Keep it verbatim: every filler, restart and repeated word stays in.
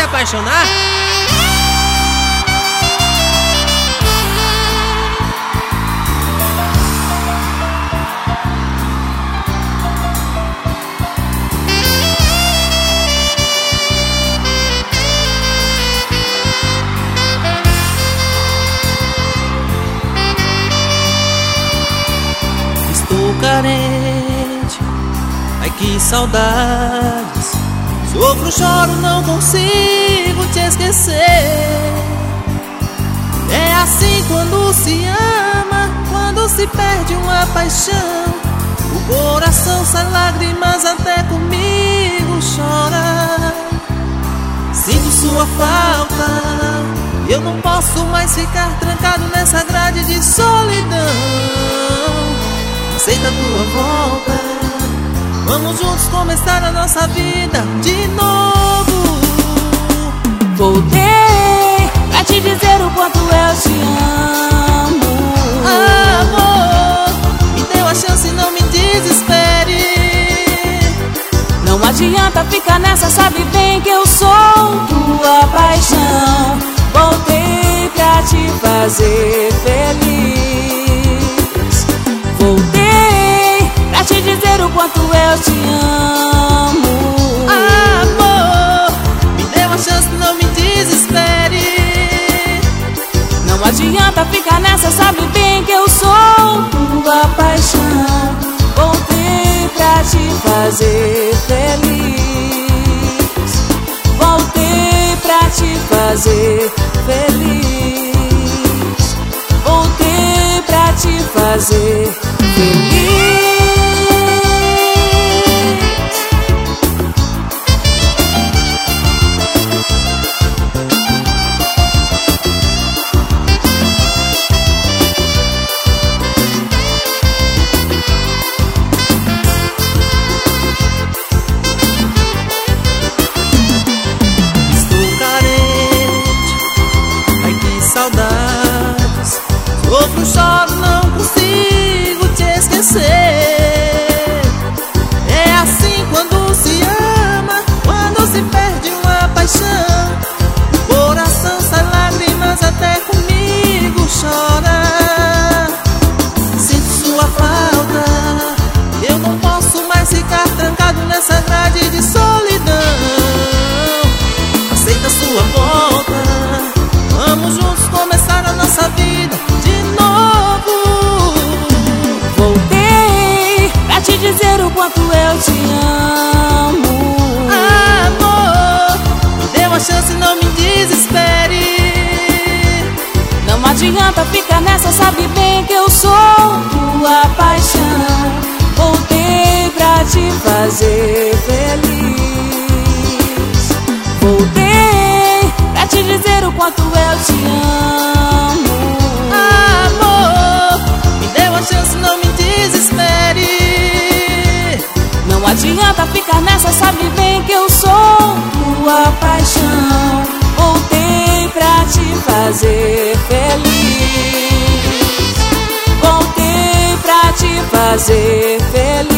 se apaixonar? Estou carente, ai que saudades. Sofro, choro, não consigo te esquecer. É assim quando se ama, quando se perde uma paixão. O coração sai lágrimas, até comigo chora. Sinto sua falta, eu não posso mais ficar trancado nessa grade de solidão. Aceita a tua volta, vamos juntos começar a nossa vida de novo. Voltei pra te dizer o quanto eu te amo. Amor, me deu a chance, não me desespere. Não adianta ficar nessa, sabe bem que eu sou tua paixão. Voltei pra te fazer feliz. Voltei pra te dizer o quanto eu te amo. Amor, me deu a chance, não me desespere. Não adianta ficar nessa, sabe bem que eu sou tua paixão. Voltei pra te fazer feliz. Voltei pra te fazer feliz. Voltei pra te fazer feliz. Saudades, sofro, choro, não consigo te esquecer. É assim quando se ama, quando se perde uma paixão. O coração sai lágrimas, até comigo chora. Sinto sua falta, eu não posso mais ficar trancado nessa grade de solidão. Aceita sua volta, vamos juntos começar a nossa vida de novo. Voltei pra te dizer o quanto eu te amo. Amor, me deu a chance, não me desespere. Não adianta ficar nessa, sabe bem que eu sou tua paixão. Voltei pra te fazer feliz. Voltei pra te dizer o quanto eu te amo. Amor, me deu a chance, não me desespere. Não adianta ficar nessa, sabe bem que eu sou tua paixão. Voltei pra te fazer feliz. Voltei pra te fazer feliz.